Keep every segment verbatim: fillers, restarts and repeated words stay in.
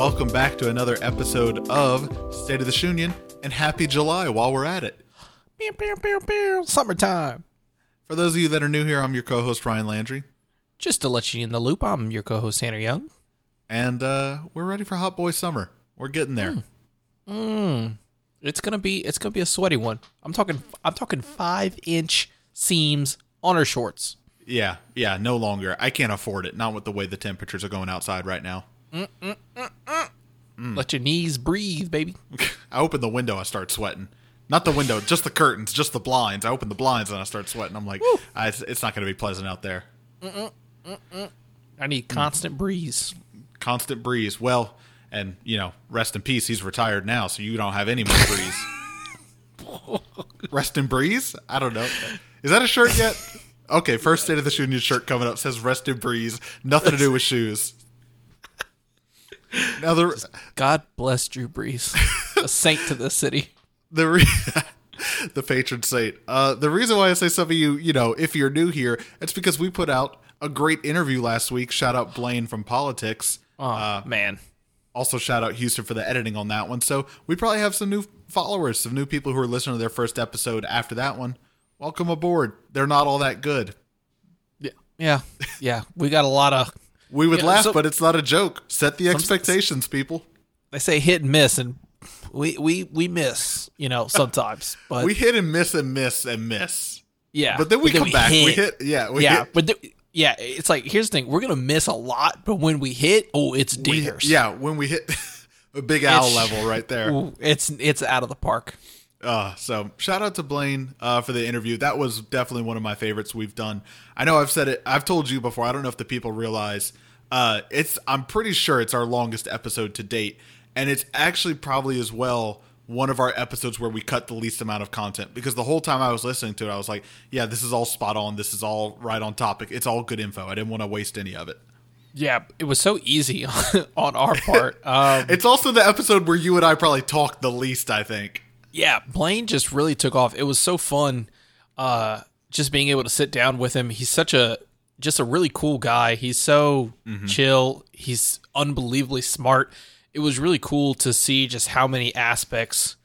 welcome back to another episode of State of the Shunion, and happy July while we're at it. Pew, pew, pew, pew. Summertime. For those of you that are new here, I'm your co-host Ryan Landry. Just to let you in the loop, I'm your co-host Tanner Young. And uh, we're ready for Hot Boy Summer. We're getting there. Mm. Mm. It's gonna be it's gonna be a sweaty one. I'm talking I'm talking five inch seams on her shorts. Yeah, yeah, no longer. I can't afford it. Not with the way the temperatures are going outside right now. Mm, mm, mm, mm. Mm. Let your knees breathe, baby. I open the window, I start sweating. Not the window, just the curtains, just the blinds. I open the blinds and I start sweating. I'm like, I, it's, it's not going to be pleasant out there. Mm-mm, mm-mm. I need constant mm. breeze. Constant breeze. Well, and, you know, rest in peace. He's retired now, so you don't have any more breeze. Rest in breeze? I don't know. Is that a shirt yet? Okay, first State of the Shunion shirt coming up says rest in breeze. Nothing to do with shoes. Now the God bless Drew Brees, a saint to this city. The re- the patron saint. Uh, the reason why I say some of you, you know, if you're new here, it's because we put out a great interview last week. Shout out Blaine from Politics. Oh, uh, man. Also shout out Houston for the editing on that one. So we probably have some new followers, some new people who are listening to their first episode after that one. Welcome aboard. They're not all that good. Yeah, yeah, yeah. We got a lot of... We would yeah, laugh, so, but it's not a joke. Set the expectations, people. They say hit and miss, and we we, we miss, you know, sometimes. But we hit and miss and miss and miss. Yeah. But then we but then come we back. Hit. We hit. Yeah. We yeah. Hit. But th- yeah, it's like, here's the thing. We're going to miss a lot, but when we hit, oh, it's dingers. We, yeah. When we hit a big owl level right there. It's, it's out of the park. Uh, so shout out to Blaine uh, for the interview. That was definitely one of my favorites we've done. I know I've said it. I've told you before. I don't know if the people realize uh, it's, I'm pretty sure it's our longest episode to date. And it's actually probably as well one of our episodes where we cut the least amount of content, because the whole time I was listening to it, I was like, yeah, this is all spot on. This is all right on topic. It's all good info. I didn't want to waste any of it. Yeah, it was so easy on our part. Um, it's also the episode where you and I probably talked the least, I think. Yeah, Blaine just really took off. It was so fun uh, just being able to sit down with him. He's such a, just a really cool guy. He's so mm-hmm. chill. He's unbelievably smart. It was really cool to see just how many aspects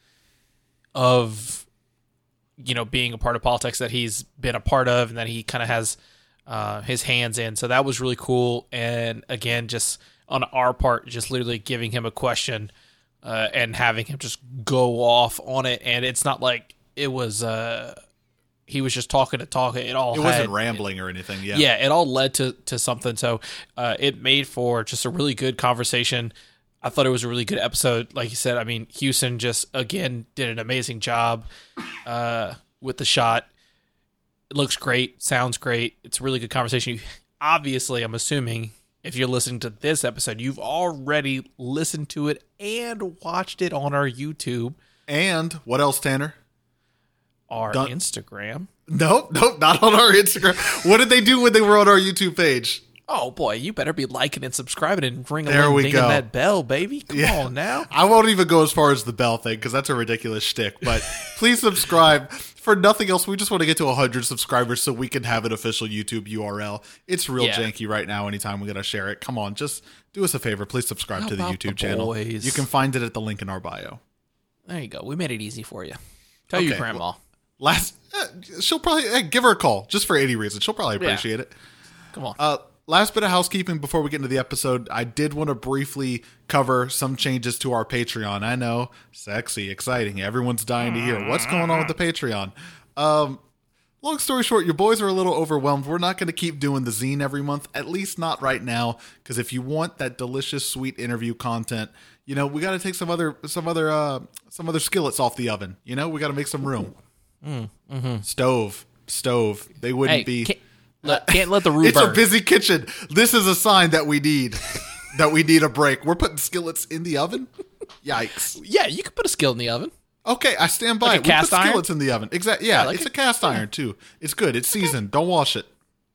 of, you know, being a part of politics that he's been a part of and that he kind of has uh, his hands in. So that was really cool. And again, just on our part, just literally giving him a question uh, and having him just go off on it. And it's not like it was, uh, he was just talking to talk. It all It had, wasn't rambling or anything. Yeah. Yeah. It all led to, to something. So uh, it made for just a really good conversation. I thought it was a really good episode. Like you said, I mean, Houston just, again, did an amazing job uh, with the shot. It looks great. Sounds great. It's a really good conversation. Obviously, I'm assuming if you're listening to this episode, you've already listened to it and watched it on our YouTube. And what else, Tanner? Our Dun- Instagram. Nope, nope, not on our Instagram. What did they do when they were on our YouTube page? Oh, boy, you better be liking and subscribing and ringing that bell, baby. Come yeah. on now. I won't even go as far as the bell thing because that's a ridiculous shtick. But please subscribe. For nothing else, we just want to get to one hundred subscribers so we can have an official YouTube U R L. It's real yeah. janky right now anytime we got to share it. Come on, just do us a favor. Please subscribe How to the YouTube the channel. Boys? You can find it at the link in our bio. There you go. We made it easy for you. Tell okay, your grandma. Well, last, uh, she'll probably, hey, give her a call just for any reason. She'll probably appreciate yeah. it. Come on. Uh, Last bit of housekeeping before we get into the episode, I did want to briefly cover some changes to our Patreon. I know, sexy, exciting. Everyone's dying to hear what's going on with the Patreon. Um, long story short, your boys are a little overwhelmed. We're not going to keep doing the zine every month, at least not right now, because if you want that delicious, sweet interview content, you know, we got to take some other, some other, uh, some other skillets off the oven. You know, we got to make some room. Mm, mm-hmm. Stove, stove. They wouldn't hey, be. Can't- Look, can't let the room It's burn. a busy kitchen. This is a sign that we need that we need a break. We're putting skillets in the oven? Yikes. Yeah, you can put a skillet in the oven. Okay, I stand by like it. A we cast put iron? skillets in the oven. Exactly. Yeah, yeah like it's a, a cast iron too. It's good. It's seasoned. Don't wash it.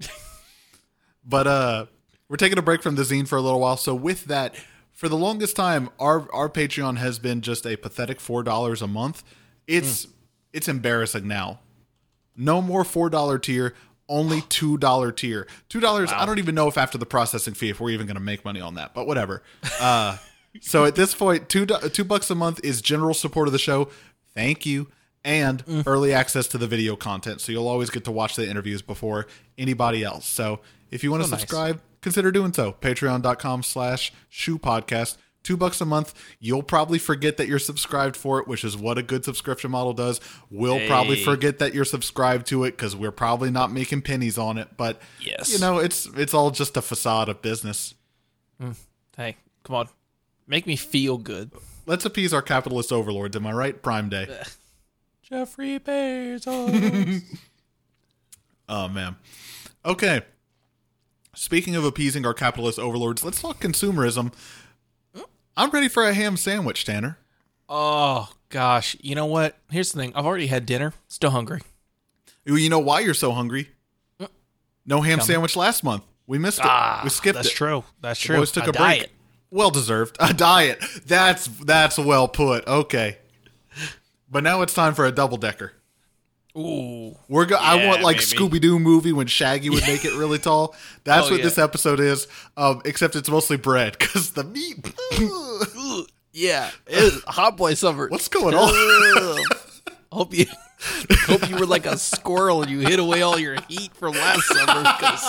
But uh we're taking a break from the zine for a little while. So with that, for the longest time, our our Patreon has been just a pathetic four dollars a month. It's mm. it's embarrassing now. No more four dollar tier. Only two dollar tier. two dollars, wow. I don't even know if after the processing fee, if we're even going to make money on that, but whatever. Uh, So at this point, two do- two bucks a month is general support of the show. Thank you. And mm. early access to the video content. So you'll always get to watch the interviews before anybody else. So if you want to oh, subscribe, nice. consider doing so. Patreon.com slash shoe podcast. Two bucks a month. You'll probably forget that you're subscribed for it, which is what a good subscription model does. We'll hey. probably forget that you're subscribed to it because we're probably not making pennies on it. But, yes. you know, it's it's all just a facade of business. Mm. Hey, come on. Make me feel good. Let's appease our capitalist overlords. Am I right? Prime Day. Jeffrey Bezos. Oh, man. Okay. Speaking of appeasing our capitalist overlords, let's talk consumerism. I'm ready for a ham sandwich, Tanner. Oh, gosh. You know what? Here's the thing. I've already had dinner. Still hungry. You know why you're so hungry? No ham Tell sandwich me. last month. We missed it. Ah, we skipped that's it. That's true. That's true. The boys took a, a break. Diet. Well deserved. A diet. That's that's well put. Okay. But now it's time for a double decker. Ooh. We're go- yeah, I want like Scooby Doo movie when Shaggy would make it really tall. That's oh, what yeah. this episode is. Um, except it's mostly bread because the meat. yeah, it's hot boy summer. What's going on? hope you hope you were like a squirrel and you hid away all your heat from last summer because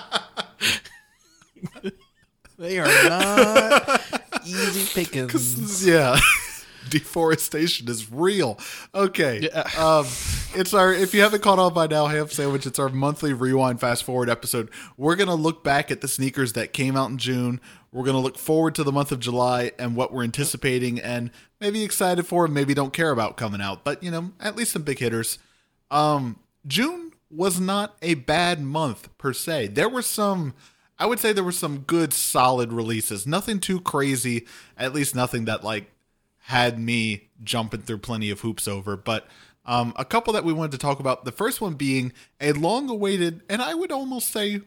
they are not easy pickings. Yeah. Deforestation is real. Okay. Yeah. Um, it's our, if you haven't caught on by now, Ham Sandwich, it's our monthly rewind fast forward episode. We're going to look back at the sneakers that came out in June. We're going to look forward to the month of July and what we're anticipating and maybe excited for and maybe don't care about coming out. But, you know, at least some big hitters. Um, June was not a bad month per se. There were some, I would say there were some good solid releases. Nothing too crazy, at least nothing that like, had me jumping through plenty of hoops over, but um, a couple that we wanted to talk about. The first one being a long-awaited, and I would almost say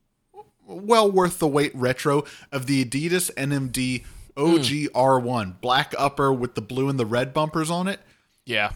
well worth the wait retro of the Adidas N M D O G R one. Black upper with the blue and the red bumpers on it. Yeah.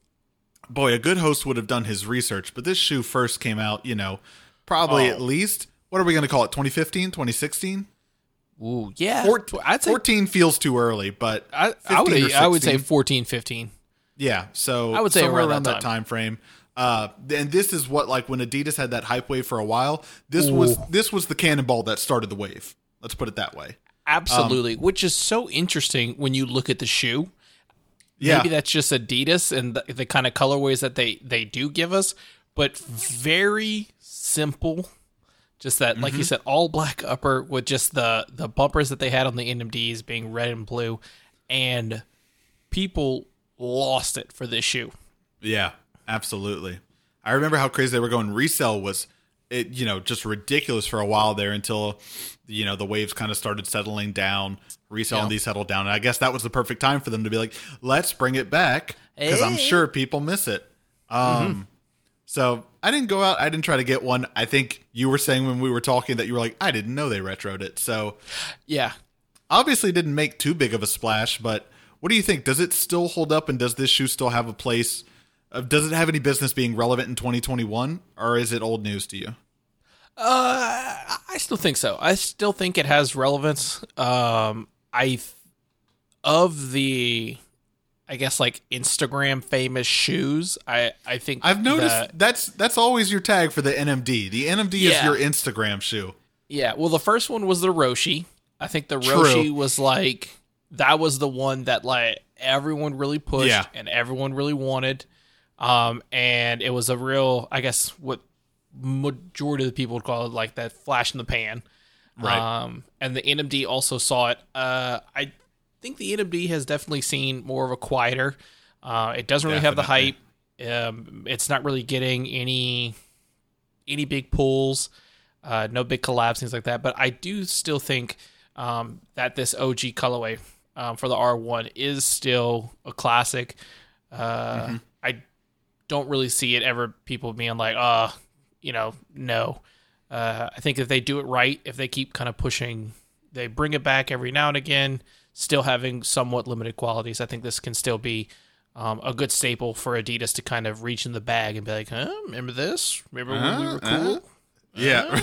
Boy, a good host would have done his research, but this shoe first came out, you know, probably oh. at least, what are we going to call it, twenty fifteen, twenty sixteen? Ooh, yeah. fourteen, I'd say, fourteen feels too early, but I, I would I would say fourteen, fifteen. Yeah, so I would say somewhere around, around that, that time. time frame. Uh, and this is what, like, when Adidas had that hype wave for a while, this Ooh. was this was the cannonball that started the wave. Let's put it that way. Absolutely, um, which is so interesting when you look at the shoe. Yeah. Maybe that's just Adidas and the, the kind of colorways that they, they do give us, but very simple. Just that, like mm-hmm. you said, all black upper with just the, the bumpers that they had on the N M Ds being red and blue, and people lost it for this shoe. Yeah, absolutely. I remember how crazy they were going. Resale was, it you know, just ridiculous for a while there until, you know, the waves kind of started settling down. Resale yeah. and these settled down. And I guess that was the perfect time for them to be like, let's bring it back because hey. I'm sure people miss it. Um, mm-hmm. So I didn't go out. I didn't try to get one. I think you were saying when we were talking that you were like, I didn't know they retroed it. So yeah, obviously didn't make too big of a splash. But what do you think? Does it still hold up? And does this shoe still have a place? Uh, does it have any business being relevant in twenty twenty-one? Or is it old news to you? Uh, I still think so. I still think it has relevance. Um, I, of the... I guess like Instagram famous shoes. I, I think I've noticed that, that's that's always your tag for the N M D. The N M D yeah. is your Instagram shoe. Yeah. Well, the first one was the Roshi. I think the True. Roshi was like that was the one that like everyone really pushed yeah. and everyone really wanted. Um, and it was a real, I guess, what majority of the people would call it like that flash in the pan. Right. Um, and the N M D also saw it. Uh, I. I think the N M D has definitely seen more of a quieter. Uh, it doesn't really definitely. have the hype. Um, it's not really getting any any big pulls, uh, no big collabs, things like that. But I do still think um, that this O G colorway um, for the R one is still a classic. Uh, mm-hmm. I don't really see it ever people being like, uh, you know, no. Uh, I think if they do it right, if they keep kind of pushing, they bring it back every now and again, still having somewhat limited qualities, I think this can still be um, a good staple for Adidas to kind of reach in the bag and be like, huh, remember this? Remember when uh, we were cool? Uh, Yeah.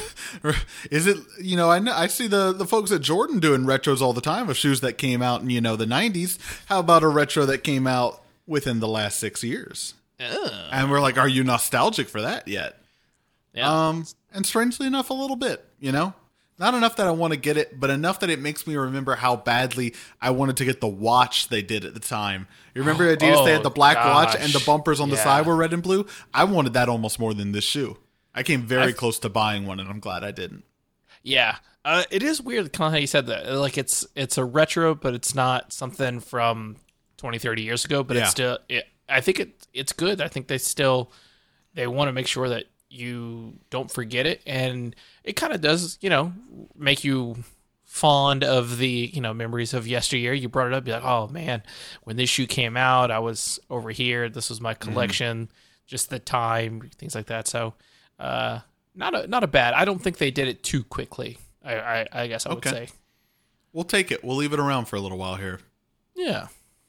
Is it, you know, I know, I see the, the folks at Jordan doing retros all the time of shoes that came out in, you know, the nineties. How about a retro that came out within the last six years? Ugh. And we're like, are you nostalgic for that yet? Yeah. Um, and strangely enough, a little bit, you know, not enough that I want to get it, but enough that it makes me remember how badly I wanted to get the watch they did at the time. You remember Adidas? Oh, they had the black gosh. watch and the bumpers on the Yeah. side were red and blue. I wanted that almost more than this shoe. I came very I've- close to buying one, and I'm glad I didn't. Yeah, uh, it is weird kind of how you said that. Like it's it's a retro, but it's not something from twenty, thirty years ago. But Yeah. it's still, it, I think it it's good. I think they still they want to make sure that you don't forget it, and it kind of does, you know, make you fond of the, you know, memories of yesteryear. You brought it up, you're like, oh man, when this shoe came out, I was over here. This was my collection, just the time, things like that. So. Uh, not a not a bad. I don't think they did it too quickly. I I, I guess I Okay. would say. We'll take it. We'll leave it around for a little while here. Yeah.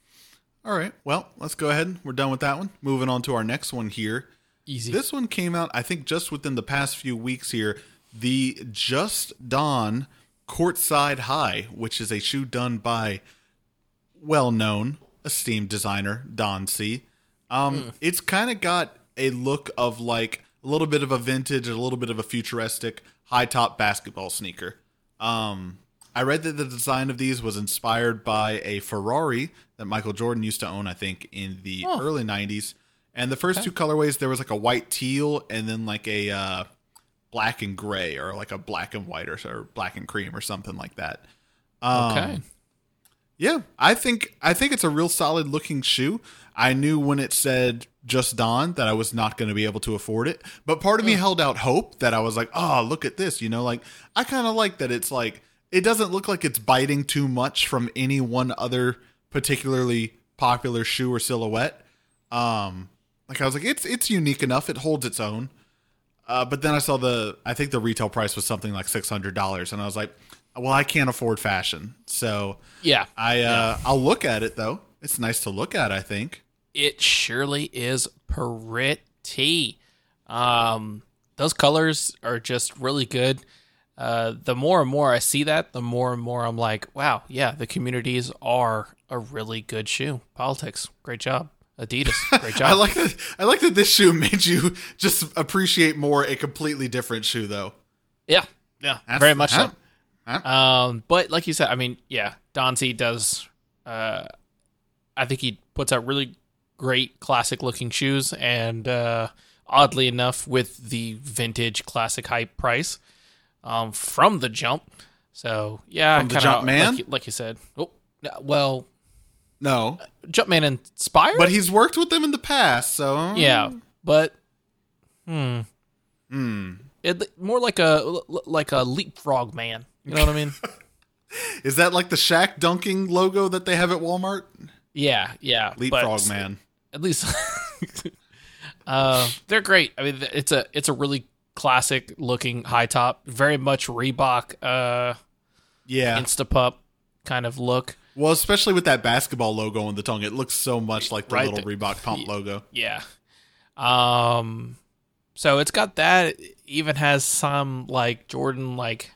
All right. Well, let's go ahead. We're done with that one. Moving on to our next one here. Easy. This one came out, I think, just within the past few weeks here. The Just Don Courtside High, which is a shoe done by well-known, esteemed designer Don C. Um, Mm. It's kind of got a look of like a little bit of a vintage, a little bit of a futuristic high-top basketball sneaker. Um, I read that the design of these was inspired by a Ferrari that Michael Jordan used to own, I think, in the Oh. early nineties. And the first Okay. two colorways, there was like a white teal and then like a uh, black and gray, or like a black and white, or, or black and cream, or something like that. Um, Okay. Yeah, I think I think it's a real solid looking shoe. I knew when it said Just Don that I was not going to be able to afford it, but part of me held out hope that I was like, oh, look at this, you know, like I kind of like that it's like it doesn't look like it's biting too much from any one other particularly popular shoe or silhouette. Um, like I was like, it's it's unique enough, it holds its own. Uh, but then I saw the, I think the retail price was something like six hundred dollars, and I was like, well, I can't afford fashion, so Yeah. I uh, I'll look at it though. It's nice to look at, I think. It surely is pretty. Um, those colors are just really good. Uh, the more and more I see that, the more and more I'm like, wow, yeah, the communities are a really good shoe. Politics, great job. Adidas, great job. I like that. I like that this shoe made you just appreciate more a completely different shoe, though. Yeah, yeah, That's- very much huh? so. Um, but like you said, I mean, yeah, Don C does. Uh, I think he puts out really great classic looking shoes, and uh, oddly enough, with the vintage classic hype price um, from the jump. So yeah, From the kinda, Jumpman? like, you- like you said. Oh, well, No, Jumpman inspired, but he's worked with them in the past, so yeah, but hmm, Hmm. it more like a like a leapfrog man. You know what I mean? Is that like the Shaq dunking logo that they have at Walmart? Yeah, yeah. Leapfrog but man. At least uh, they're great. I mean, it's a it's a really classic looking high top, very much Reebok uh, Yeah. Instapup kind of look. Well, especially with that basketball logo on the tongue, it looks so much like the Right, little the- Reebok pump logo. Yeah. Um. So it's got that. It even has some like Jordan like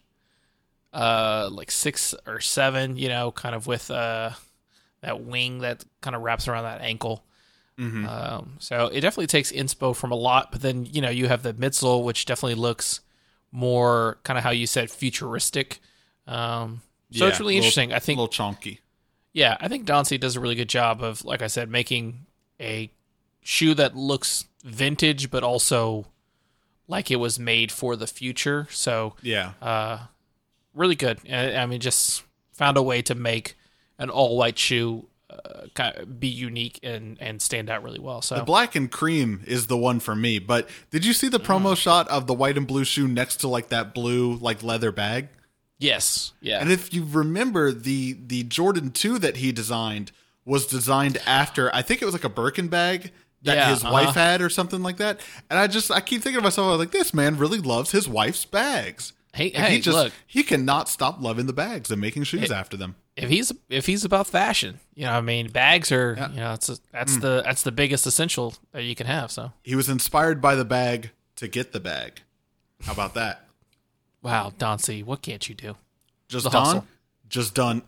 uh like six or seven, you know, kind of with uh that wing that kind of wraps around that ankle. Mm-hmm. Um, so it definitely takes inspo from a lot, but then, you know, you have the midsole, which definitely looks more kind of how you said futuristic. Um, so it's really interesting. I think, a little chunky. yeah, I think Don C does a really good job of, like I said, making a shoe that looks vintage, but also like it was made for the future. So, Yeah. uh, really good. I, I mean, just found a way to make an all white shoe uh, kind of be unique and, and stand out really well. So The black and cream is the one for me. But did you see the promo shot of the white and blue shoe next to like that blue like leather bag? yes, yeah, And if you remember, the the Jordan two that he designed was designed after, I think it was like a Birkin bag that Yeah, his uh-huh. wife had or something like that. And I just I keep thinking to myself, I was like, this man really loves his wife's bags. hey, Like, hey, he just look, he cannot stop loving the bags and making shoes after them. if he's if he's about fashion, you know, I mean, bags are, Yeah. you know, it's a, that's the that's the biggest essential that you can have. So He was inspired by the bag to get the bag. How about that? Wow, Don C, what can't you do? Just The done? hustle. Just done.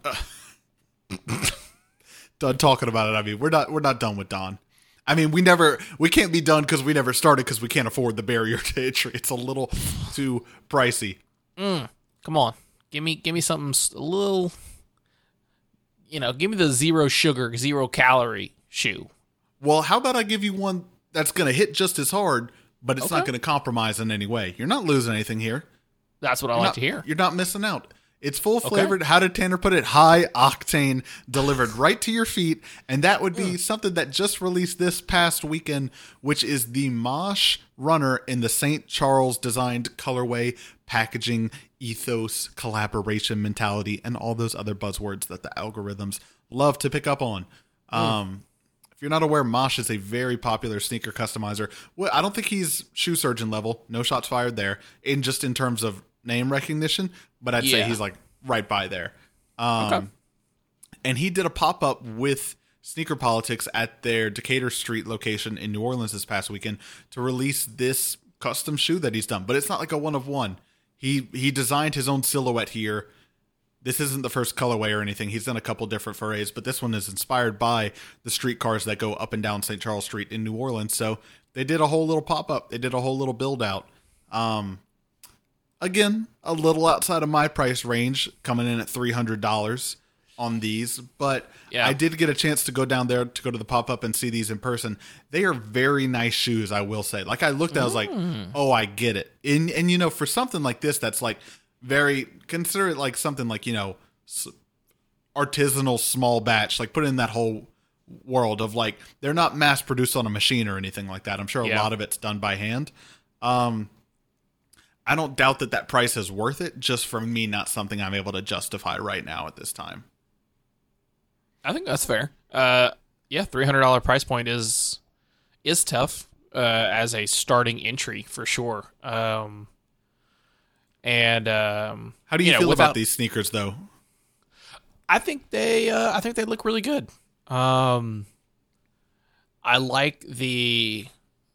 Done talking about it. I mean, we're not we're not done with Don. I mean, we never we can't be done because we never started because we can't afford the barrier to entry. It's a little too pricey. Mm, come on, give me give me something s- a little. You know, give me the zero sugar, zero calorie shoe. Well, how about I give you one that's going to hit just as hard, but it's not Okay. going to compromise in any way. You're not losing anything here. That's what I You're like not- to hear. You're not missing out. It's full flavored. How did Tanner put it? High octane, delivered right to your feet. And that would be something that just released this past weekend, which is the Mosh Runner in the Saint Charles designed colorway, packaging, ethos, collaboration mentality, and all those other buzzwords that the algorithms love to pick up on. Um, if you're not aware, Mosh is a very popular sneaker customizer. Well, I don't think he's shoe surgeon level. No shots fired there. In just in terms of name recognition, but I'd say Yeah. he's like right by there. Um, Okay. And he did a pop up with Sneaker Politics at their Decatur Street location in New Orleans this past weekend to release this custom shoe that he's done. But it's not like a one of one. He he designed his own silhouette here. This isn't the first colorway or anything. He's done a couple different forays, but this one is inspired by the streetcars that go up and down Saint Charles Street in New Orleans. So they did a whole little pop up. They did a whole little build out. Um, Again, a little outside of my price range, coming in at three hundred dollars on these. But Yeah. I did get a chance to go down there to go to the pop-up and see these in person. They are very nice shoes, I will say. Like, I looked at it, I was like, oh, I get it. And, and, you know, for something like this that's, like, very, consider it like something like, you know, s- artisanal small batch. Like, put it in that whole world of, like, they're not mass-produced on a machine or anything like that. I'm sure a Yeah. lot of it's done by hand. Um... I don't doubt that that price is worth it, just for me, not something I'm able to justify right now at this time. I think that's fair. Uh, yeah, three hundred dollar price point is is tough uh, as a starting entry for sure. Um, and um, How do you, know, feel without- about these sneakers, though? I think they uh, I think they look really good. Um, I like the.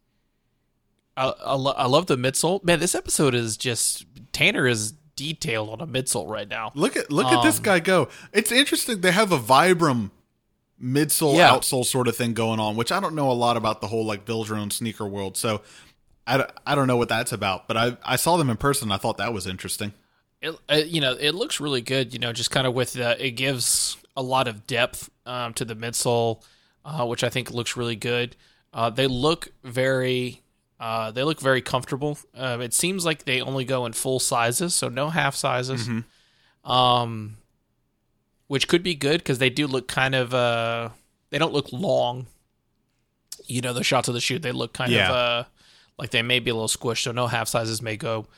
I, I, lo- I love the midsole. Man, this episode is just Tanner is detailed on a midsole right now. Look at look at this Um, guy go. It's interesting. They have a Vibram midsole, Yeah. outsole sort of thing going on, which I don't know a lot about the whole like build your own sneaker world. So I, don't- I don't know what that's about. But I I saw them in person. And I thought that was interesting. It, uh, you know, it looks really good. You know, just kind of with the, it gives a lot of depth um, to the midsole, uh, which I think looks really good. Uh, they look very, uh, they look very comfortable. Uh, it seems like they only go in full sizes, so no half sizes. Um, which could be good because they do look kind of, uh, they don't look long. You know, the shots of the shoe, they look kind Yeah. of uh, like they may be a little squished, so no half sizes may go.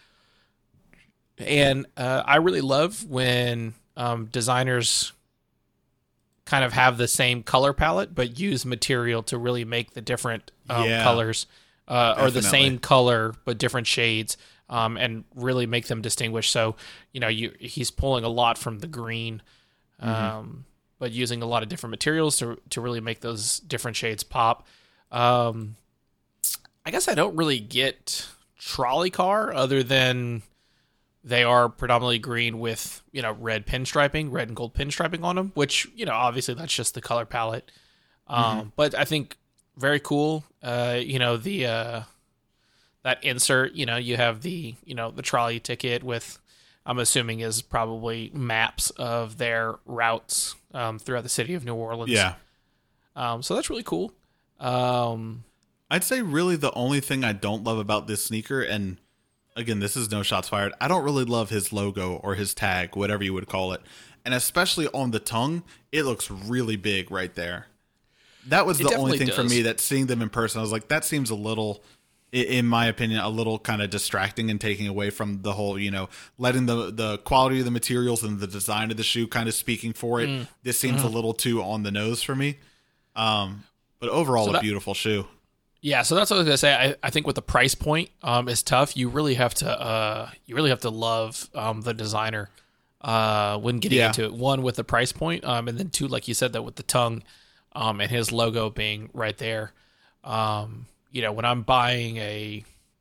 And uh, I really love when um, designers kind of have the same color palette, but use material to really make the different um, Yeah. colors, uh, or the Definitely. same color but different shades, um, and really make them distinguish. So, you know, you he's pulling a lot from the green, um, Mm-hmm. but using a lot of different materials to to really make those different shades pop. Um, I guess I don't really get trolley car other than they are predominantly green with, you know, red pinstriping, red and gold pinstriping on them, which, you know, obviously that's just the color palette. Um, But I think very cool. Uh, you know, the uh, that insert, you know, you have the, you know, the trolley ticket with, I'm assuming is probably maps of their routes um, throughout the city of New Orleans. Yeah. Um, so that's really cool. Um, I'd say really the only thing I don't love about this sneaker, and again, this is no shots fired, I don't really love his logo or his tag, whatever you would call it. And especially on the tongue, it looks really big right there. That was It the only definitely thing for does. me that seeing them in person, I was like, that seems a little, i- in my opinion, a little kind of distracting and taking away from the whole, you know, letting the, the quality of the materials and the design of the shoe kind of speaking for it. Mm. This seems a little too on the nose for me. Um, but overall, So a that- beautiful shoe. Yeah, so that's what I was gonna say. I, I think with the price point, um, is tough. You really have to, uh, you really have to love um the designer, uh, when getting Yeah. into it. One with the price point, um, and then two, like you said, that with the tongue, um, and his logo being right there. Um, you know, when I'm buying a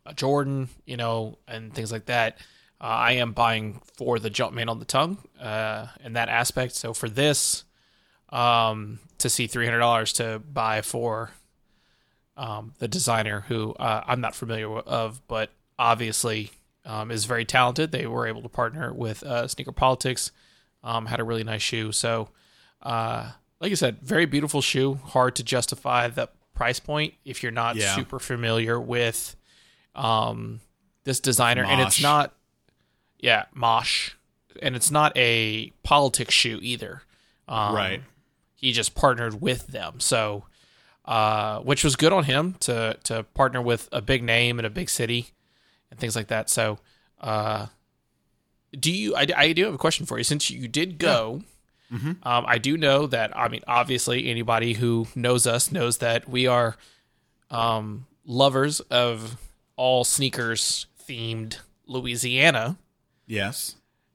a Jordan, you know, and things like that. Uh, I am buying for the Jumpman on the tongue uh, in that aspect. So for this, um, to see three hundred dollars to buy for um, the designer who uh, I'm not familiar with, of, but obviously um, is very talented. They were able to partner with uh, Sneaker Politics, um, had a really nice shoe. So uh, like I said, very beautiful shoe, hard to justify the price point if you're not Yeah. super familiar with um, this designer. Mosh. And it's not, yeah, Mosh. And it's not a politics shoe either. Um, Right. He just partnered with them. So, uh, which was good on him to, to partner with a big name in a big city and things like that. So, uh, do you, I, I do have a question for you. Since you did go, yeah. mm-hmm. um, I do know that, I mean, obviously anybody who knows us knows that we are, um, lovers of all sneakers themed Louisiana. Yes.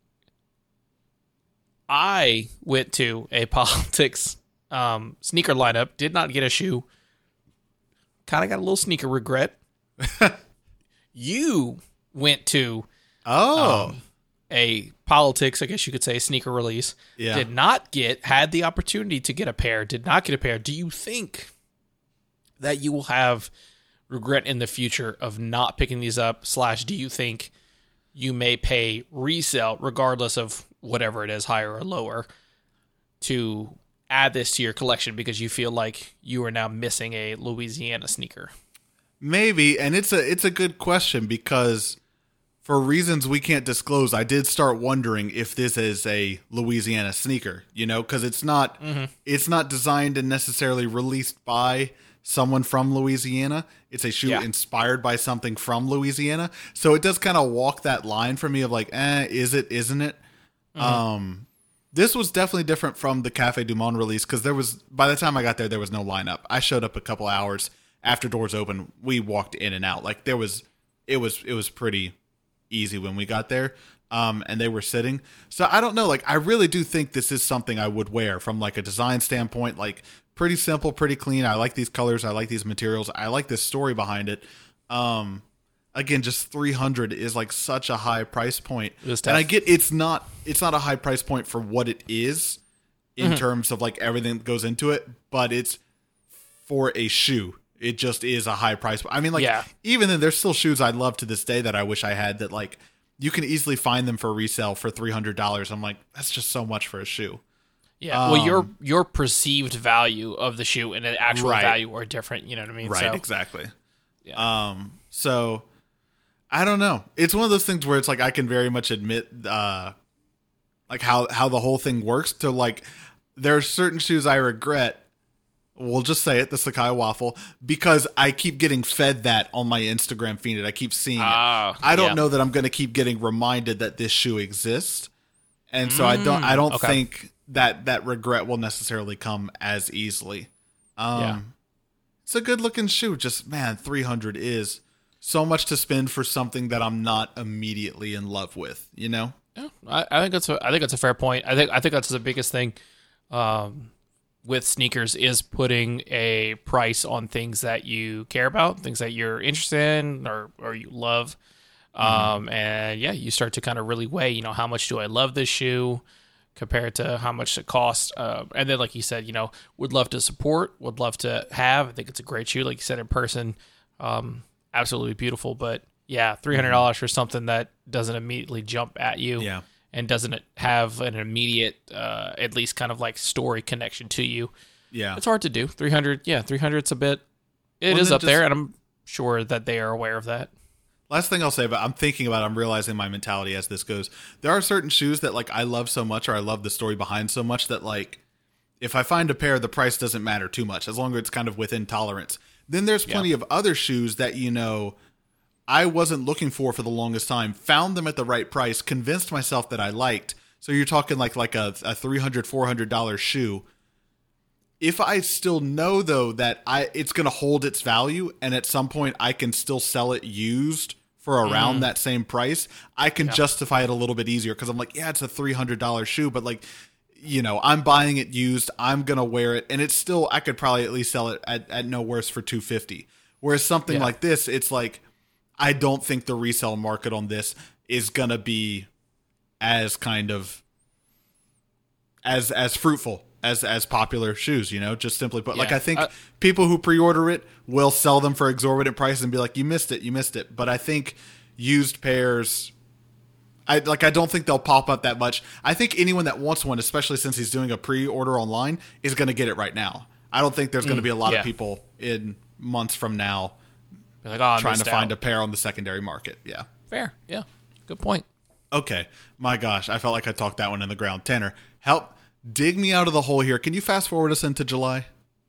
I went to a politics um, sneaker lineup, did not get a shoe. Kind of got a little sneaker regret. You went to Oh. um, a politics, I guess you could say, sneaker release. Yeah. Did not get, had the opportunity to get a pair, did not get a pair. Do you think that you will have regret in the future of not picking these up? Slash, do you think you may pay resale, regardless of whatever it is, higher or lower, to add this to your collection because you feel like you are now missing a Louisiana sneaker? Maybe, and it's a it's a good question because for reasons we can't disclose, I did start wondering if this is a Louisiana sneaker, you know, because it's not Mm-hmm. it's not designed and necessarily released by someone from Louisiana. It's a shoe Yeah. inspired by something from Louisiana, so it does kind of walk that line for me of like, eh, is it, isn't it? Mm-hmm. Um, this was definitely different from the Cafe Du Monde release because there was, by the time I got there, there was no lineup. I showed up a couple hours after doors open. We walked in and out. Like there was, it was, it was pretty easy when we got there. Um, and they were sitting. So I don't know. Like I really do think this is something I would wear from like a design standpoint. Like pretty simple, pretty clean. I like these colors. I like these materials. I like this story behind it. Um, Again, just three hundred is like such a high price point. It was And I tough. get it's not it's not a high price point for what it is in Mm-hmm. terms of like everything that goes into it, but it's for a shoe. It just is a high price. I mean, like Yeah. even then there's still shoes I love to this day that I wish I had that like you can easily find them for resale for three hundred dollars. I'm like, that's just so much for a shoe. Yeah. well, your Um, your perceived value of the shoe and the actual Right. value are different. You know what I mean? Right, So, exactly. Yeah. Um, so I don't know. It's one of those things where it's like I can very much admit uh like how how the whole thing works to like there are certain shoes I regret. We'll just say it, the Sakai waffle, because I keep getting fed that on my Instagram feed and I keep seeing it. Ah, I don't yeah. know that I'm going to keep getting reminded that this shoe exists. And so I don't I don't okay. think that that regret will necessarily come as easily. Um Yeah. It's a good looking shoe, just man, three hundred is so much to spend for something that I'm not immediately in love with, you know? Yeah, I, I think that's a, I think that's a fair point. I think I think that's the biggest thing um, with sneakers is putting a price on things that you care about, things that you're interested in or or you love. Um, and yeah, you start to kind of really weigh, you know, how much do I love this shoe compared to how much it costs. Uh, and then, like you said, you know, would love to support, would love to have. I think it's a great shoe, like you said, in person. Um, absolutely beautiful, but yeah, three hundred dollars for something that doesn't immediately jump at you, Yeah. and doesn't have an immediate, uh, at least kind of like story connection to you. Yeah. It's hard to do. three hundred, yeah, three hundred's a bit. It Well, is then up just- there, and I'm sure that they are aware of that. Last thing I'll say, but I'm thinking about, I'm realizing my mentality as this goes. There are certain shoes that like I love so much, or I love the story behind so much that like, if I find a pair, the price doesn't matter too much as long as it's kind of within tolerance. Then there's plenty Yeah. of other shoes that, you know, I wasn't looking for for the longest time, found them at the right price, convinced myself that I liked. So you're talking like like a, a three hundred dollars, four hundred dollars shoe. If I still know though that I it's going to hold its value and at some point I can still sell it used for around that same price, I can justify it a little bit easier because I'm like, yeah, it's a three hundred dollars shoe, but like, you know, I'm buying it used, I'm going to wear it, and it's still, I could probably at least sell it at, at no worse for two hundred fifty dollars. Whereas something Yeah. like this, it's like, I don't think the resale market on this is gonna be as kind of as as fruitful as as popular shoes, you know, just simply put. Yeah. Like, I think uh, people who pre-order it will sell them for exorbitant prices and be like, you missed it, you missed it. But I think used pairs, I like I don't think they'll pop up that much. I think anyone that wants one, especially since he's doing a pre-order online, is going to get it right now. I don't think there's going to be a lot yeah. of people in months from now like, oh, trying to find out. a pair on the secondary market. Yeah. Fair. Yeah. Good point. Okay. My gosh, I felt like I talked that one in the ground. Tanner, help dig me out of the hole here. Can you fast forward us into July?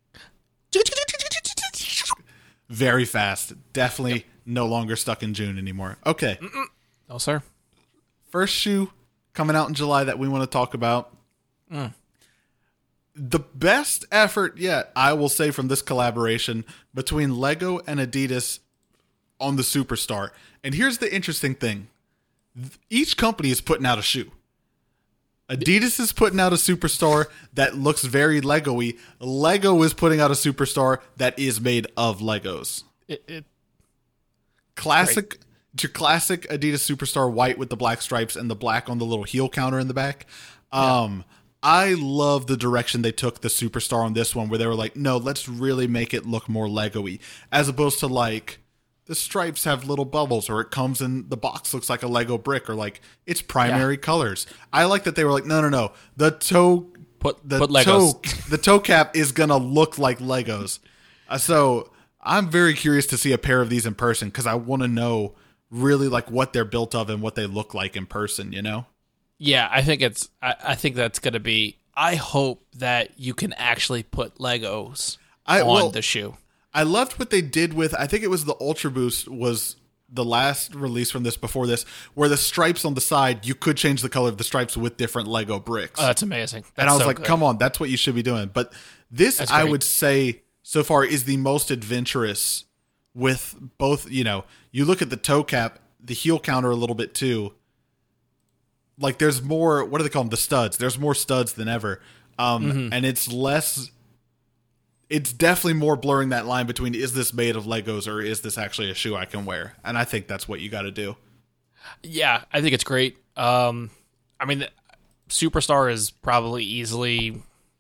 Very fast. Definitely yep. no longer stuck in June anymore. Okay. Mm-mm. No, sir. First shoe coming out in July that we want to talk about. Mm. The best effort yet, I will say, from this collaboration between Lego and Adidas on the Superstar. And here's the interesting thing. Each company is putting out a shoe. Adidas is putting out a Superstar that looks very Lego-y. Lego is putting out a Superstar that is made of Legos. It, it Classic... Your classic Adidas Superstar white with the black stripes and the black on the little heel counter in the back. Um, yeah. I love the direction they took the Superstar on this one, where they were like, no, let's really make it look more Lego-y, as opposed to like the stripes have little bubbles, or it comes in the box looks like a Lego brick, or like it's primary yeah. colors. I like that they were like, no, no, no, the toe, put the put toe, Legos. the toe cap is gonna look like Legos. Uh, so I'm very curious to see a pair of these in person, because I want to know really like what they're built of and what they look like in person, you know? Yeah, I think it's, I, I think that's going to be, I hope that you can actually put Legos I, on well, the shoe. I loved what they did with, I think it was the Ultra Boost was the last release from this before this, where the stripes on the side, you could change the color of the stripes with different Lego bricks. Oh, that's amazing. That's and I was so like, good. come on, that's what you should be doing. But this, That's I great. would say, so far is the most adventurous with both, you know, you look at the toe cap, the heel counter a little bit too. Like there's more, what do they call them? The studs. There's more studs than ever. Um, mm-hmm. And it's less, it's definitely more blurring that line between, is this made of Legos or is this actually a shoe I can wear? And I think that's what you got to do. Yeah, I think it's great. Um, I mean, Superstar is probably easily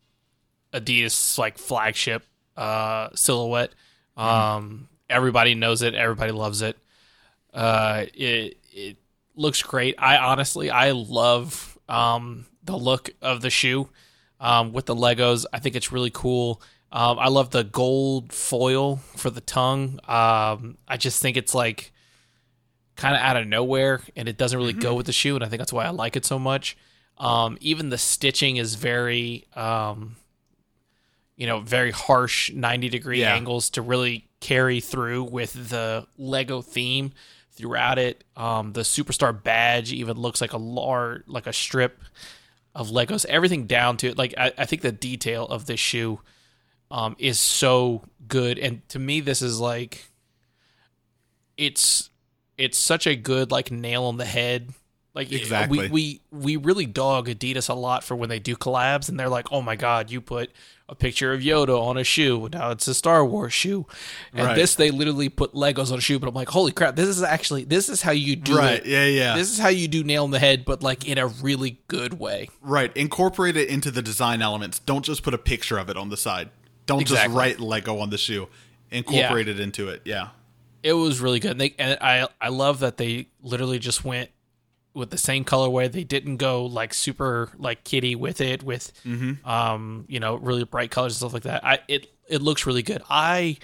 Adidas like flagship uh, silhouette. Um, mm-hmm. Everybody knows it. Everybody loves it. Uh, it it looks great. I honestly, I love um, the look of the shoe um, with the Legos. I think it's really cool. Um, I love the gold foil for the tongue. Um, I just think it's like kind of out of nowhere, and it doesn't really mm-hmm. go with the shoe, and I think that's why I like it so much. Um, even the stitching is very, um, you know, very harsh ninety degree yeah. angles to really carry through with the Lego theme throughout it. Um, the Superstar badge even looks like a large, like a strip of Legos. Everything down to it. Like I, I think the detail of this shoe um, is so good, and to me, this is like it's it's such a good like nail on the head. Like exactly, we, we we really dog Adidas a lot for when they do collabs, and they're like, "Oh my God, you put a picture of Yoda on a shoe. Now it's a Star Wars shoe." And right. this, they literally put Legos on a shoe. But I'm like, "Holy crap! This is actually this is how you do right. it. Yeah, yeah. This is how you do nail in the head, but like in a really good way. Right. Incorporate it into the design elements. Don't just put a picture of it on the side. Don't exactly. just write Lego on the shoe. Incorporate yeah. it into it. Yeah. It was really good. And, they, and I I love that they literally just went with the same colorway. They didn't go like super like kitty with it with mm-hmm. um you know really bright colors and stuff like that. I it it looks really good. I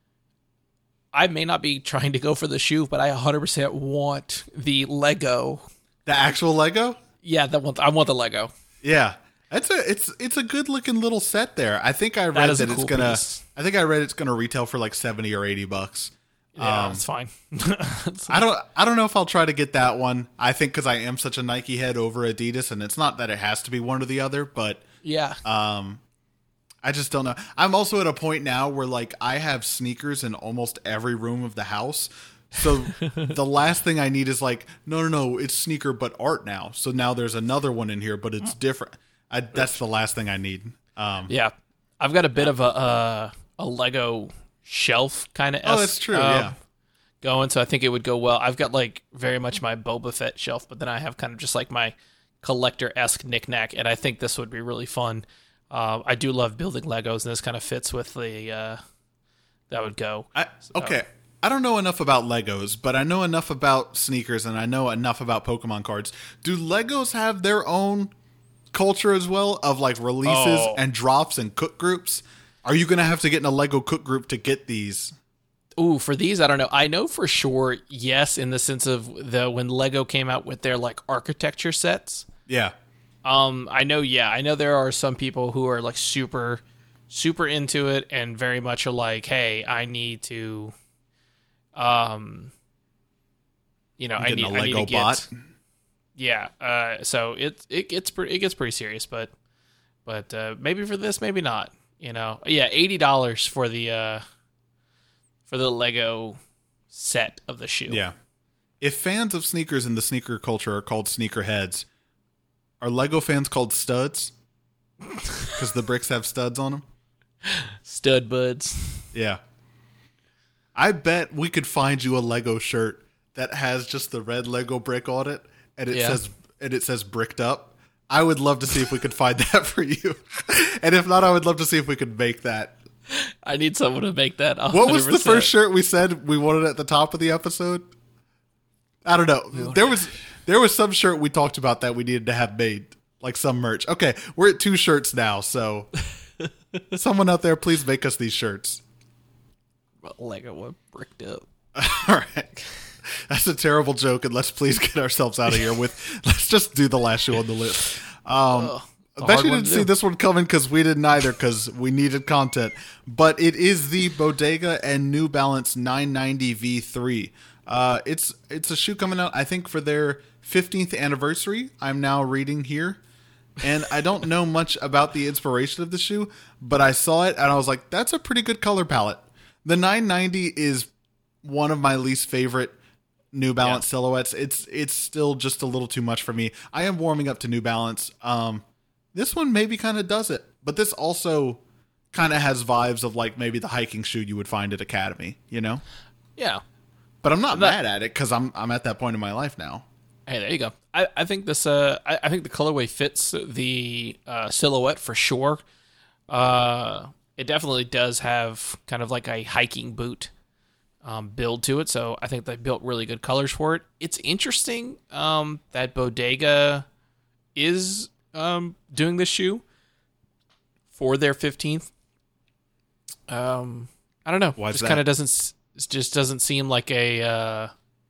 I may not be trying to go for the shoe, but I one hundred percent want the Lego. The actual Lego? Yeah, that one. I want the Lego. Yeah. It's a it's it's a good looking little set there. I think I read that, that cool it's gonna piece. I think I read it's gonna retail for like seventy or eighty bucks. Yeah, um, it's fine. I don't. I don't know if I'll try to get that one. I think because I am such a Nike head over Adidas, and it's not that it has to be one or the other, but yeah. Um, I just don't know. I'm also at a point now where like I have sneakers in almost every room of the house. So the last thing I need is like, no, no, no, it's sneaker but art now. So now there's another one in here, but it's different. I, that's the last thing I need. Um, yeah, I've got a bit of a uh, a Lego shelf kind of. Oh, that's true. Uh, yeah, going, so I think it would go well. I've got like very much my Boba Fett shelf, but then I have kind of just like my collector-esque knickknack, and I think this would be really fun. Uh, I do love building Legos, and this kind of fits with the uh, that would go. I, okay, so. I don't know enough about Legos, but I know enough about sneakers, and I know enough about Pokemon cards. Do Legos have their own culture as well of like releases Oh. and drops and cook groups? Are you going to have to get in a Lego cook group to get these? Ooh, for these, I don't know. I know for sure, yes, in the sense of the when Lego came out with their like architecture sets. Yeah. Um, I know, yeah, I know there are some people who are like super, super into it and very much are like, hey, I need to, um, you know, I need, a I need Lego to get, bot. yeah. Uh, so it it gets pretty, it gets pretty serious, but, but uh, maybe for this, maybe not. You know, yeah, eighty dollars for the uh, for the Lego set of the shoe. Yeah. If fans of sneakers in the sneaker culture are called sneakerheads, are Lego fans called studs? Because the bricks have studs on them? Stud buds. Yeah. I bet we could find you a Lego shirt that has just the red Lego brick on it, and it Yeah. says and it says bricked up. I would love to see if we could find that for you. And if not, I would love to see if we could make that. I need someone to make that. one hundred percent. What was the first shirt we said we wanted at the top of the episode? I don't know. There was there was some shirt we talked about that we needed to have made, like some merch. Okay, we're at two shirts now, so someone out there, please make us these shirts. Lego one bricked up. All right. That's a terrible joke, and let's please get ourselves out of here with, let's just do the last shoe on the list. Um, Oh, I bet hard you one didn't to see do. this one coming because we didn't either because we needed content. But it is the Bodega and New Balance nine ninety V three. Uh, it's it's a shoe coming out, I think, for their fifteenth anniversary. I'm now reading here. And I don't know much about the inspiration of the shoe, but I saw it and I was like, that's a pretty good color palette. The nine ninety is one of my least favorite New Balance Yeah. silhouettes. It's it's still just a little too much for me. I am warming up to New Balance. Um, this one maybe kind of does it, but this also kind of has vibes of like maybe the hiking shoe you would find at Academy, you know? Yeah. But I'm not That- mad at it because I'm I'm at that point in my life now. Hey, there you go. I, I think this. Uh, I, I think the colorway fits the uh, silhouette for sure. Uh, it definitely does have kind of like a hiking boot um, build to it, so I think they built really good colors for it. It's interesting um, that Bodega is um, doing this shoe for their fifteenth. Um, I don't know. Why is just that? kind of doesn't. s- It just doesn't seem like a. Uh,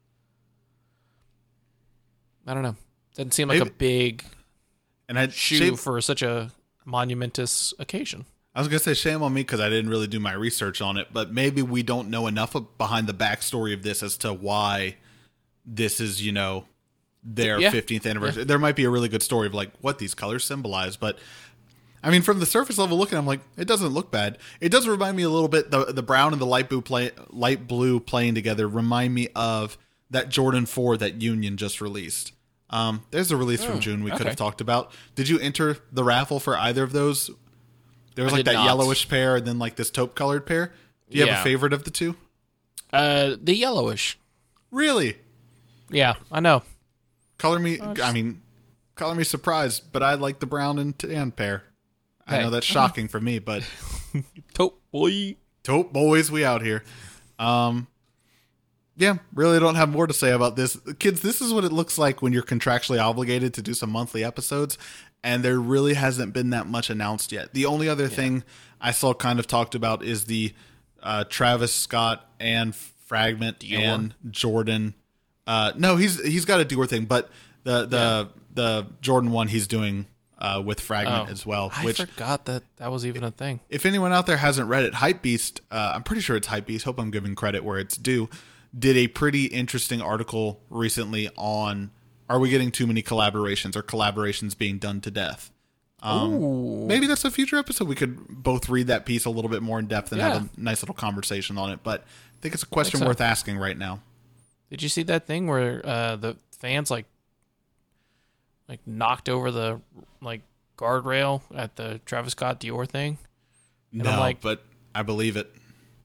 I don't know. Doesn't seem like Maybe- a big And I shoe shame, for such a monumentous occasion. I was gonna say shame on me because I didn't really do my research on it, but maybe we don't know enough of, behind the backstory of this as to why this is, you know, their Yeah. fifteenth anniversary. There might be a really good story of like what these colors symbolize, but I mean, from the surface level looking, I'm like, it doesn't look bad. It does remind me a little bit the the brown and the light blue play, light blue playing together remind me of that Jordan four that Union just released. Um, there's a release from Oh, June we could okay. have talked about. Did you enter the raffle for either of those? There was I like did that not. yellowish pair and then like this taupe colored pair. Do you have Yeah. a favorite of the two? Uh, the yellowish. Really? Yeah, I know. Color me, I mean, color me surprised, but I like the brown and tan pair. I Hey. know that's shocking for me, but Taupe boy. Taupe boys, we out here. Um, yeah, really don't have more to say about this. Kids, this is what it looks like when you're contractually obligated to do some monthly episodes, and there really hasn't been that much announced yet. The only other thing I saw kind of talked about is the uh, Travis Scott and Fragment Dior. and Jordan. Uh, no, he's he's got a Dior thing, but the the the Jordan one he's doing uh, with Fragment Oh, as well, I which forgot that that was even a thing. if anyone out there hasn't read it, Hypebeast, uh, I'm pretty sure it's Hypebeast. Hope I'm giving credit where it's due. Did a pretty interesting article recently on are we getting too many collaborations or collaborations being done to death? Um, Ooh. maybe that's a future episode. We could both read that piece a little bit more in depth and Yeah. have a nice little conversation on it. But I think it's a question so. worth asking right now. Did you see that thing where uh, the fans like like knocked over the like guardrail at the Travis Scott Dior thing? No, I'm like- but I believe it.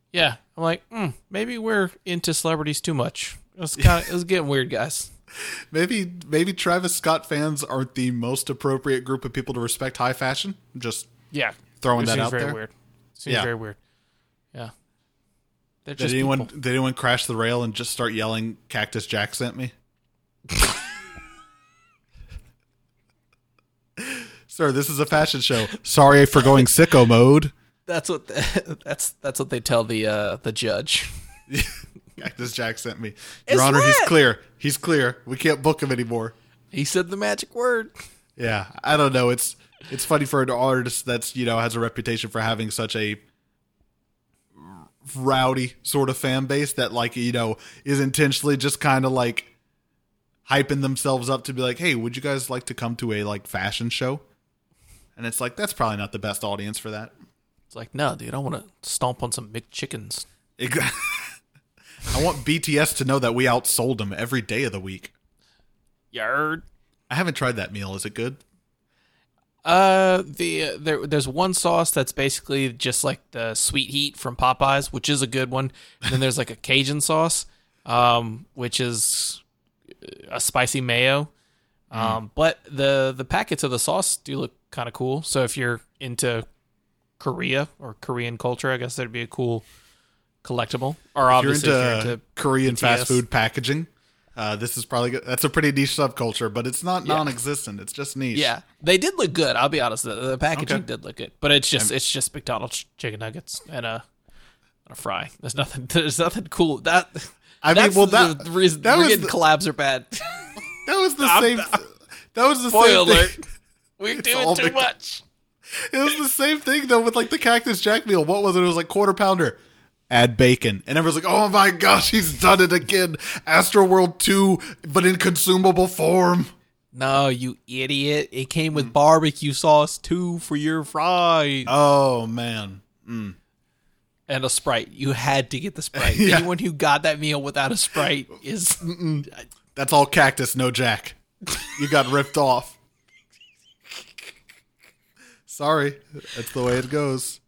Yeah, I'm like, mm, maybe we're into celebrities too much. It was kind of, it was getting weird, guys. Maybe maybe Travis Scott fans aren't the most appropriate group of people to respect high fashion. Just yeah, throwing it that seems out very there. Weird. Seems Yeah. very weird. Yeah. They're Did just anyone people. did anyone crash the rail and just start yelling Cactus Jack sent me? Sir, this is a fashion show. Sorry for going sicko mode. That's what that's that's what they tell the uh, the judge. Cactus Jack sent me. It's Your Honor, he's lit. clear. He's clear. We can't book him anymore. He said the magic word. Yeah, I don't know. It's it's funny for an artist that's, you know, has a reputation for having such a rowdy sort of fan base that, like, you know, is intentionally just kind of like hyping themselves up to be like, hey, would you guys like to come to a like fashion show? And it's like, that's probably not the best audience for that. It's like, no, dude, I want to stomp on some McChickens. Exactly. I want B T S to know that we outsold them every day of the week. Yard. I haven't tried that meal. Is it good? Uh, the there there's one sauce that's basically just like the sweet heat from Popeyes, which is a good one. And then there's like a Cajun sauce, um, which is a spicy mayo. Um, but the the packets of the sauce do look kind of cool. So if you're into Korea or Korean culture, I guess that'd be a cool collectible. Or If you're obviously, into, if you're into Korean B T S. fast food packaging, uh, this is probably good. That's a pretty niche subculture, but it's not Yeah. non-existent. It's just niche. Yeah, they did look good. I'll be honest. The, the packaging Okay. did look good, but it's just it's just McDonald's chicken nuggets and a and a fry. There's nothing. There's nothing cool. That I mean, that's well, the, that the reason that we're was getting the- collabs are bad. that was the I'm- same. That was the Spoiler same alert. thing. We're It's doing all too Mc- much. It was the same thing though with like the Cactus Jack meal. What was it? It was like quarter pounder. Add bacon, and everyone's like, "Oh my gosh, he's done it again!" Astro World two, but in consumable form. No, you idiot! It came with barbecue sauce too for your fries Oh man. and a Sprite. You had to get the Sprite. Yeah. Anyone who got that meal without a Sprite is That's all cactus, no Jack. You got ripped off. Sorry, that's the way it goes.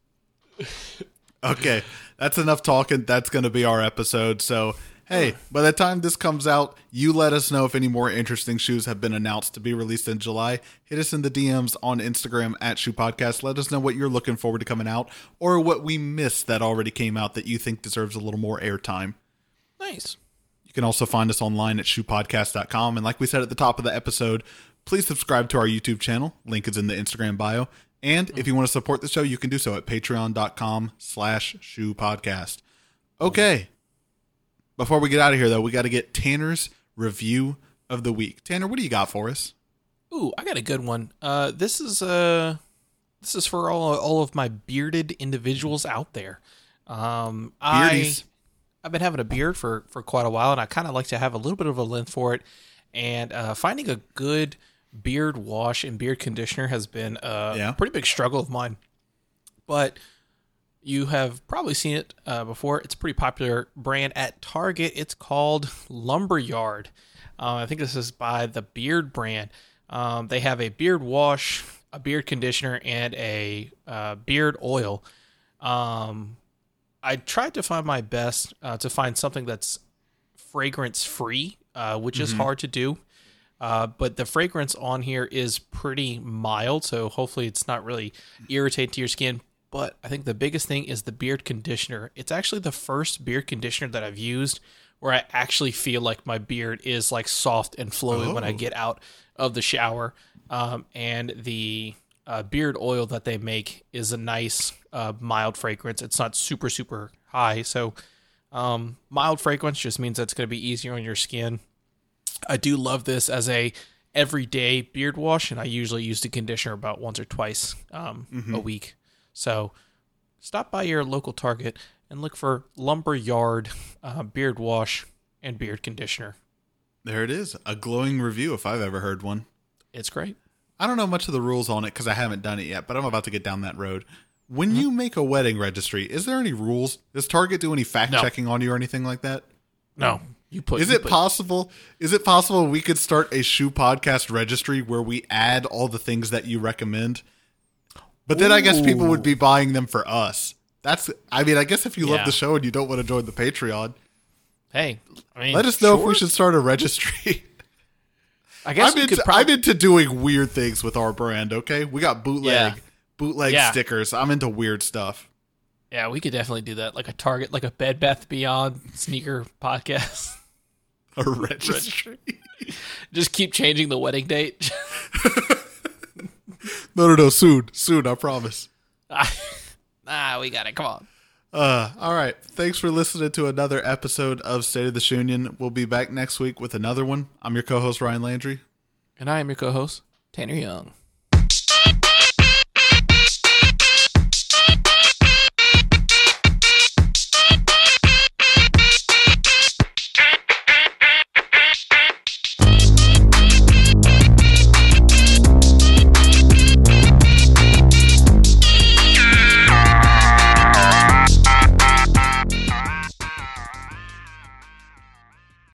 Okay, that's enough talking. That's going to be our episode. So, hey, by the time this comes out, you let us know if any more interesting shoes have been announced to be released in July. Hit us in the D Ms on Instagram at Shoe Podcast. Let us know what you're looking forward to coming out or what we missed that already came out that you think deserves a little more airtime. nice. You can also find us online at shoe podcast dot com. And like we said at the top of the episode, please subscribe to our YouTube channel. Link is in the Instagram bio. And if you want to support the show, you can do so at patreon dot com slash shoe podcast. Okay. Before we get out of here, though, we got to get Tanner's review of the week. Tanner, what do you got for us? Ooh, I got a good one. Uh, this is uh, this is for all all of my bearded individuals out there. Um, Beardies. I I've been having a beard for for quite a while, and I kind of like to have a little bit of a length for it. And uh, finding a good beard wash and beard conditioner has been a Yeah. pretty big struggle of mine. But you have probably seen it uh, before. It's a pretty popular brand at Target. It's called Lumberyard. Uh, I think this is by the Beard brand. Um, they have a beard wash, a beard conditioner, and a uh, beard oil. Um, I tried to find my best uh, to find something that's fragrance free, uh, which is hard to do. Uh, but the fragrance on here is pretty mild, so hopefully it's not really irritating to your skin. But I think the biggest thing is the beard conditioner. It's actually the first beard conditioner that I've used where I actually feel like my beard is like soft and flowy when I Oh. get out of the shower. Um, and the uh, beard oil that they make is a nice uh, mild fragrance. It's not super, super high. So um, mild fragrance just means that it's going to be easier on your skin. I do love this as a everyday beard wash, and I usually use the conditioner about once or twice um, a week. So stop by your local Target and look for Lumberyard uh, beard wash and beard conditioner. There it is. A glowing review if I've ever heard one. It's great. I don't know much of the rules on it because I haven't done it yet, but I'm about to get down that road. When you make a wedding registry, is there any rules? Does Target do any fact checking on you or anything like that? No, you put. Is you it put- possible? Is it possible we could start a shoe podcast registry where we add all the things that you recommend? But then I guess people would be buying them for us. That's. I mean, I guess if you Yeah. love the show and you don't want to join the Patreon, Hey, I mean, let us know sure. if we should start a registry. I guess I'm we into, could probably. I'm into doing weird things with our brand. Okay, we got bootleg, Yeah. bootleg Yeah. stickers. I'm into weird stuff. Yeah, we could definitely do that. Like a Target, like a Bed Bath Beyond sneaker podcast. A registry. Just keep changing the wedding date. No, no, no. Soon, soon. I promise. ah, we got it. Come on. Uh, all right. Thanks for listening to another episode of State of the Shunion. We'll be back next week with another one. I'm your co-host Ryan Landry. And I am your co-host, Tanner Young.